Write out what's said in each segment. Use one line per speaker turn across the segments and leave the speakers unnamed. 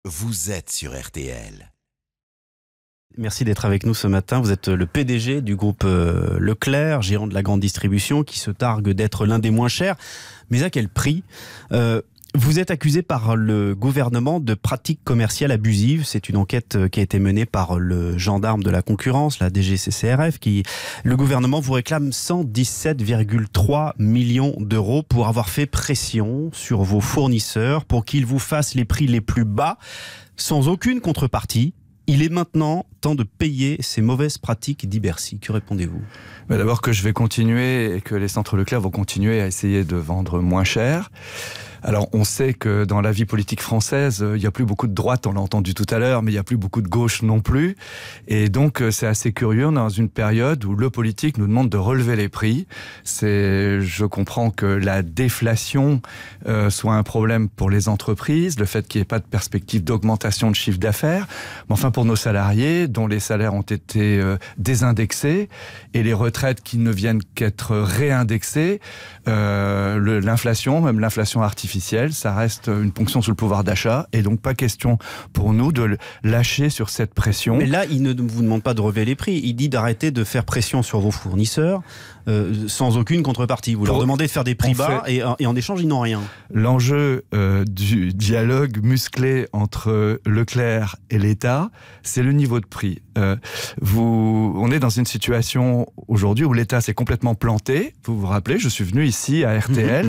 vous êtes sur RTL.
Merci d'être avec nous ce matin. Vous êtes le PDG du groupe Leclerc, gérant de la grande distribution, qui se targue d'être l'un des moins chers. Mais à quel prix ? Vous êtes accusé par le gouvernement de pratiques commerciales abusives. C'est une enquête qui a été menée par le gendarme de la concurrence, la DGCCRF. Le gouvernement vous réclame 117,3 millions d'euros pour avoir fait pression sur vos fournisseurs pour qu'ils vous fassent les prix les plus bas, sans aucune contrepartie. Il est maintenant temps de payer ces mauvaises pratiques, dit Bercy. Que répondez-vous ?
D'abord que je vais continuer et que les centres Leclerc vont continuer à essayer de vendre moins cher. Alors on sait que dans la vie politique française, il n'y a plus beaucoup de droite, on l'a entendu tout à l'heure, mais il n'y a plus beaucoup de gauche non plus. Et donc c'est assez curieux dans une période où le politique nous demande de relever les prix. Je comprends que la déflation soit un problème pour les entreprises, le fait qu'il n'y ait pas de perspective d'augmentation de chiffre d'affaires. Mais enfin pour nos salariés, dont les salaires ont été désindexés et les retraites qui ne viennent qu'être réindexées, l'inflation, même l'inflation artificielle, ça reste une ponction sur le pouvoir d'achat et donc pas question pour nous de lâcher sur cette pression.
Mais là, il ne vous demande pas de relever les prix, il dit d'arrêter de faire pression sur vos fournisseurs sans aucune contrepartie. Vous leur demandez de faire des prix bas et en échange, ils n'ont rien.
L'enjeu du dialogue musclé entre Leclerc et l'État, c'est le niveau de prix. On est dans une situation aujourd'hui où l'État s'est complètement planté. Vous vous rappelez, je suis venu ici à RTL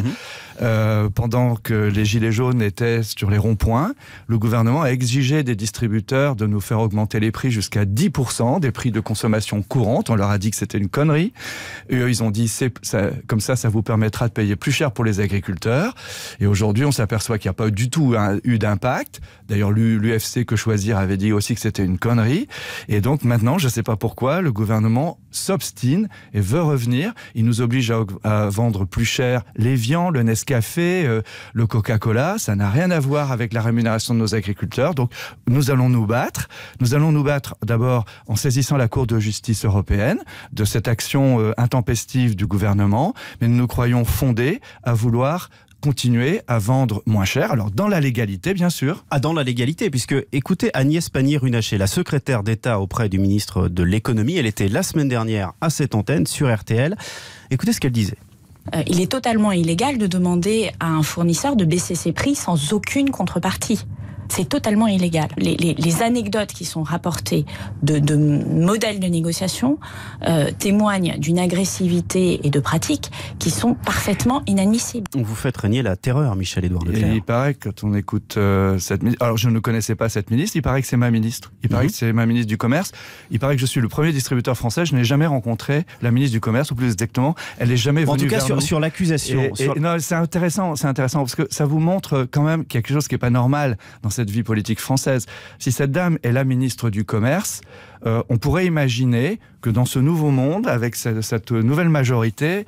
pendant que les gilets jaunes étaient sur les ronds-points. Le gouvernement a exigé des distributeurs de nous faire augmenter les prix jusqu'à 10% des prix de consommation courante. On leur a dit que c'était une connerie. Et eux, ils ont dit, comme ça vous permettra de payer plus cher pour les agriculteurs. Et aujourd'hui, on s'aperçoit qu'il n'y a pas du tout eu d'impact. D'ailleurs, l'UFC Que Choisir avait dit aussi que c'était une connerie. Et donc maintenant, je ne sais pas pourquoi, le gouvernement s'obstine et veut revenir. Il nous oblige à vendre plus cher l'Évian, le Nescafé, le Coca-Cola. Ça n'a rien à voir avec la rémunération de nos agriculteurs. Donc nous allons nous battre. Nous allons nous battre d'abord en saisissant la Cour de justice européenne de cette action intempestive du gouvernement. Mais nous croyons fondés à vouloir continuer à vendre moins cher, alors dans la légalité bien sûr.
Ah, dans la légalité, puisque écoutez Agnès Pannier-Runacher, la secrétaire d'État auprès du ministre de l'économie, elle était la semaine dernière à cette antenne sur RTL. Écoutez ce qu'elle disait.
Il est totalement illégal de demander à un fournisseur de baisser ses prix sans aucune contrepartie. C'est totalement illégal. Les anecdotes qui sont rapportées de modèles de négociation témoignent d'une agressivité et de pratiques qui sont parfaitement inadmissibles.
Vous faites régner la terreur, Michel-Édouard Leclerc.
Et il paraît que quand on écoute cette ministre... Alors je ne connaissais pas cette ministre, il paraît que c'est ma ministre. Il paraît que c'est ma ministre du Commerce. Il paraît que je suis le premier distributeur français. Je n'ai jamais rencontré la ministre du Commerce, ou plus exactement, elle n'est jamais venue
en tout cas,
vers nous.
sur l'accusation.
Non, c'est intéressant parce que ça vous montre quand même qu'il y a quelque chose qui n'est pas normal dans cette vie politique française. Si cette dame est la ministre du Commerce, on pourrait imaginer que dans ce nouveau monde, avec cette nouvelle majorité,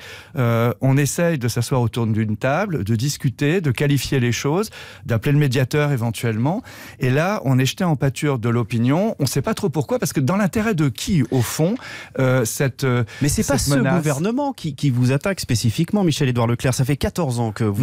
on essaye de s'asseoir autour d'une table, de discuter, de qualifier les choses, d'appeler le médiateur éventuellement. Et là, on est jeté en pâture de l'opinion. On ne sait pas trop pourquoi, parce que dans l'intérêt de qui, au fond, cette
Mais c'est pas ce
menace...
gouvernement qui vous attaque spécifiquement, Michel-Édouard Leclerc. Ça fait 14 ans que vous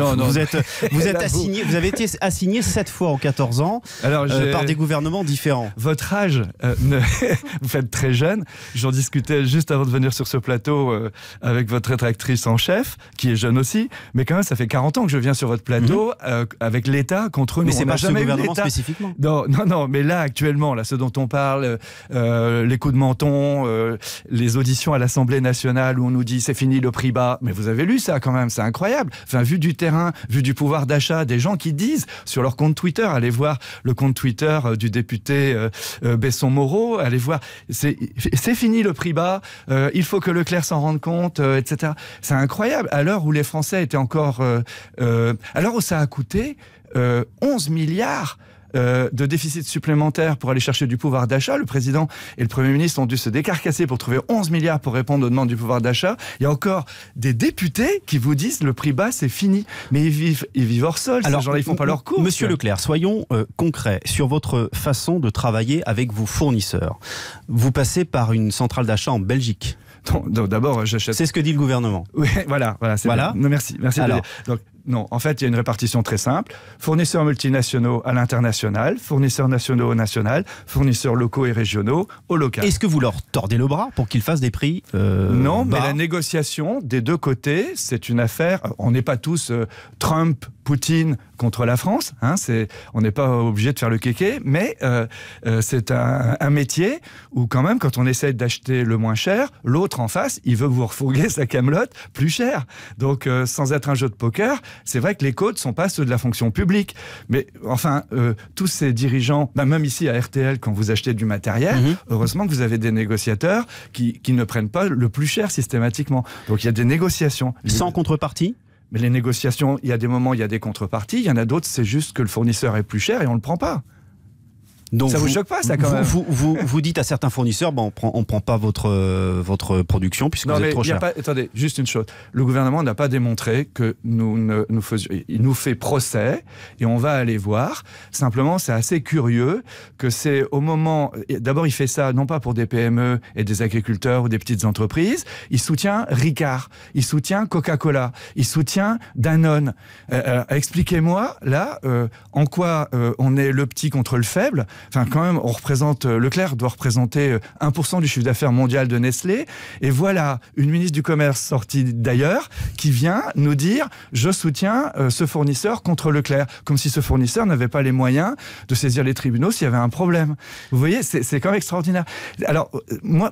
avez été assigné 7 fois en 14 ans par des gouvernements différents.
Votre âge, vous faites très jeune. J'en discutais juste avant de venir sur ce plateau avec votre rédactrice en chef, qui est jeune aussi. Mais quand même, ça fait 40 ans que je viens sur votre plateau avec l'État contre nous.
Mais c'est pas ce gouvernement spécifiquement.
Non, mais là, actuellement, là, ce dont on parle, les coups de menton, les auditions à l'Assemblée nationale où on nous dit c'est fini le prix bas. Mais vous avez lu ça quand même, c'est incroyable. Enfin, vu du terrain, vu du pouvoir d'achat, des gens qui disent sur leur compte Twitter, allez voir le compte Twitter du député Besson-Moreau, allez voir, c'est fini le prix bas, il faut que Leclerc s'en rende compte, etc. C'est incroyable. À l'heure où les Français étaient encore... à l'heure où ça a coûté 11 milliards de déficit supplémentaire pour aller chercher du pouvoir d'achat. Le président et le Premier ministre ont dû se décarcasser pour trouver 11 milliards pour répondre aux demandes du pouvoir d'achat. Il y a encore des députés qui vous disent le prix bas, c'est fini. Mais ils vivent hors sol. Alors, ces gens-là, ils font pas leur course.
Monsieur Leclerc, soyons concrets sur votre façon de travailler avec vos fournisseurs. Vous passez par une centrale d'achat en Belgique.
D'abord, j'achète...
C'est ce que dit le gouvernement.
Oui, voilà.
Voilà.
Merci.
Alors,
Non. En fait, il y a une répartition très simple. Fournisseurs multinationaux à l'international, fournisseurs nationaux au national, fournisseurs locaux et régionaux au local.
Est-ce que vous leur tordez le bras pour qu'ils fassent des prix
Non, mais
bas
la négociation des deux côtés, c'est une affaire. On n'est pas tous Trump, Poutine contre la France. Hein, on n'est pas obligé de faire le kéké, mais c'est un métier où quand même, quand on essaie d'acheter le moins cher, l'autre en face, il veut vous refourguer sa camelote plus cher. Donc, sans être un jeu de poker, c'est vrai que les codes ne sont pas ceux de la fonction publique. Mais enfin, tous ces dirigeants, même ici à RTL, quand vous achetez du matériel, heureusement que vous avez des négociateurs qui ne prennent pas le plus cher systématiquement. Donc, il y a des négociations.
Sans contrepartie ?
Mais les négociations, il y a des moments, il y a des contreparties. Il y en a d'autres, c'est juste que le fournisseur est plus cher et on ne le prend pas.
Donc
ça vous choque pas, ça, quand même?
Vous dites à certains fournisseurs, on prend pas votre production puisque vous êtes trop cher.
Attendez, juste une chose. Le gouvernement n'a pas démontré que nous faisions... Il nous fait procès et on va aller voir. Simplement, c'est assez curieux que c'est au moment... D'abord, il fait ça non pas pour des PME et des agriculteurs ou des petites entreprises. Il soutient Ricard, il soutient Coca-Cola, il soutient Danone. Expliquez-moi, là, en quoi on est le petit contre le faible. Enfin, quand même, Leclerc doit représenter 1% du chiffre d'affaires mondial de Nestlé. Et voilà une ministre du Commerce sortie d'ailleurs qui vient nous dire « Je soutiens ce fournisseur contre Leclerc ». Comme si ce fournisseur n'avait pas les moyens de saisir les tribunaux s'il y avait un problème. Vous voyez, c'est quand même extraordinaire. Alors, moi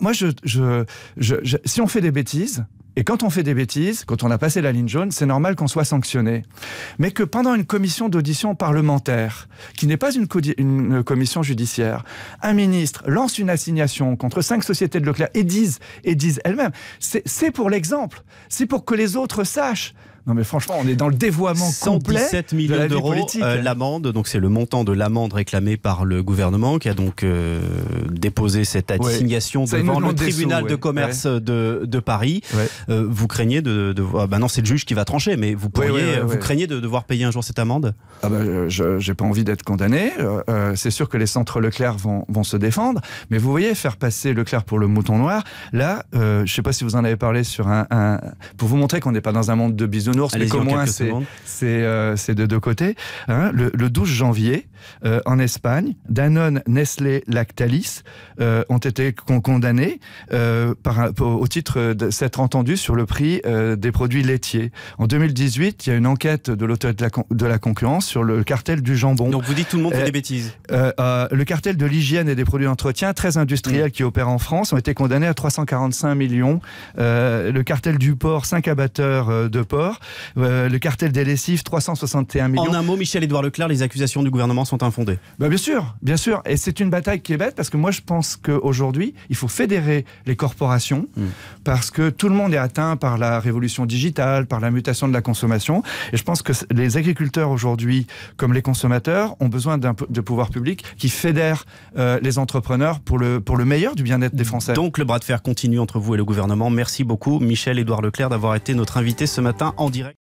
si on fait des bêtises... Et quand on fait des bêtises, quand on a passé la ligne jaune, c'est normal qu'on soit sanctionné. Mais que pendant une commission d'audition parlementaire, qui n'est pas une commission judiciaire, un ministre lance une assignation contre 5 sociétés de Leclerc et disent elles-mêmes, c'est pour l'exemple, c'est pour que les autres sachent. Non mais franchement, on est dans le dévoiement complet.
117 millions d'euros l'amende, donc c'est le montant de l'amende réclamée par le gouvernement qui a donc déposé cette assignation devant le tribunal de commerce de Paris. Vous craignez non, c'est le juge qui va trancher, mais vous craignez de devoir payer un jour cette amende?
J'ai pas envie d'être condamné. C'est sûr que les centres Leclerc vont se défendre, mais vous voyez, faire passer Leclerc pour le mouton noir, là, je sais pas si vous en avez parlé sur pour vous montrer qu'on n'est pas dans un monde de bisounours. Mais qu'au moins c'est de deux côtés. Hein, le 12 janvier, en Danone, Nestlé, Lactalis ont été condamnés au titre de s'être entendus sur le prix des produits laitiers. En 2018, il y a une enquête de l'autorité de la concurrence sur le cartel du jambon.
Donc vous dites tout le monde fait des bêtises.
Le cartel de l'hygiène et des produits d'entretien, très industriels qui opèrent en France, ont été condamnés à 345 millions. Le cartel du porc, 5 abatteurs de porc. Le cartel des lessives, 361 millions.
En un mot, Michel-Édouard Leclerc, les accusations du gouvernement sont infondées.
Bien sûr. Et c'est une bataille qui est bête parce que moi je pense qu'aujourd'hui, il faut fédérer les corporations parce que tout le monde est atteint par la révolution digitale, par la mutation de la consommation. Et je pense que les agriculteurs aujourd'hui, comme les consommateurs, ont besoin de pouvoirs publics qui fédèrent les entrepreneurs pour le meilleur du bien-être des Français.
Donc le bras de fer continue entre vous et le gouvernement. Merci beaucoup, Michel-Édouard Leclerc, d'avoir été notre invité ce matin en direct.